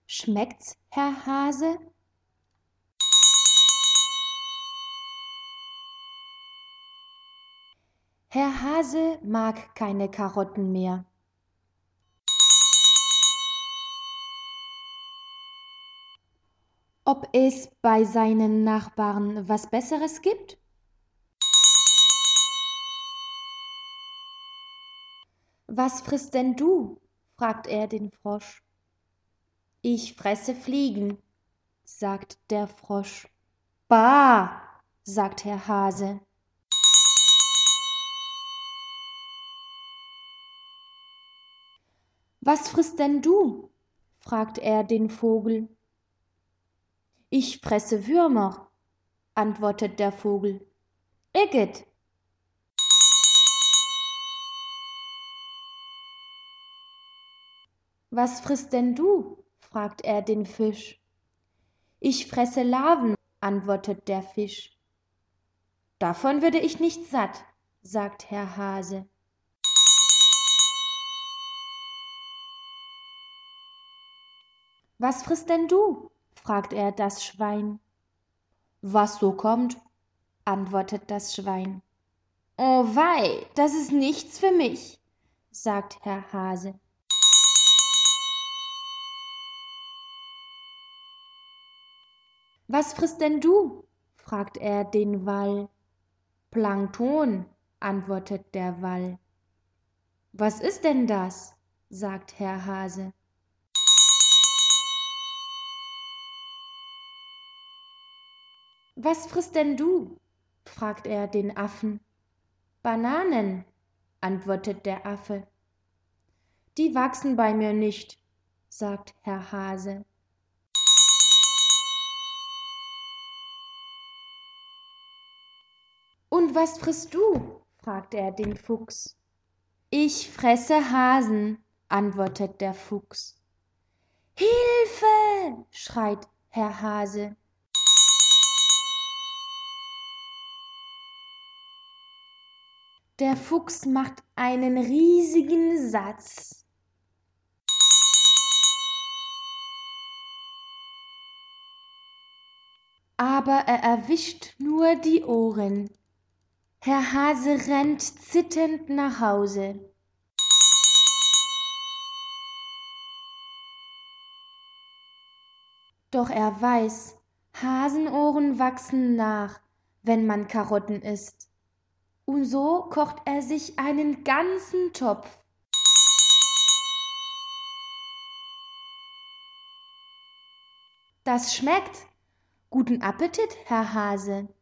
Schmeckt's, Herr Hase? Herr Hase mag keine Karotten mehr. Ob es bei seinen Nachbarn was Besseres gibt? Was frisst denn du? Fragt er den Frosch. Ich fresse Fliegen, sagt der Frosch. Bah, sagt Herr Hase. Was frisst denn du? Fragt er den Vogel. Ich fresse Würmer, antwortet der Vogel. Igitt! Was frisst denn du? Fragt er den Fisch. Ich fresse Larven, antwortet der Fisch. Davon würde ich nicht satt, sagt Herr Hase. Was frisst denn du? Fragt er das Schwein. Was so kommt, antwortet das Schwein. Oh wei, das ist nichts für mich, sagt Herr Hase. Was frisst denn du? Fragt er den Wal. Plankton, antwortet der Wal. Was ist denn das? Sagt Herr Hase. Was frisst denn du? Fragt er den Affen. Bananen, antwortet der Affe. Die wachsen bei mir nicht, sagt Herr Hase. Und was frisst du? Fragt er den Fuchs. Ich fresse Hasen, antwortet der Fuchs. Hilfe! Schreit Herr Hase. Der Fuchs macht einen riesigen Satz. Aber er erwischt nur die Ohren. Herr Hase rennt zitternd nach Hause. Doch er weiß, Hasenohren wachsen nach, wenn man Karotten isst. Und so kocht er sich einen ganzen Topf. Das schmeckt. Guten Appetit, Herr Hase.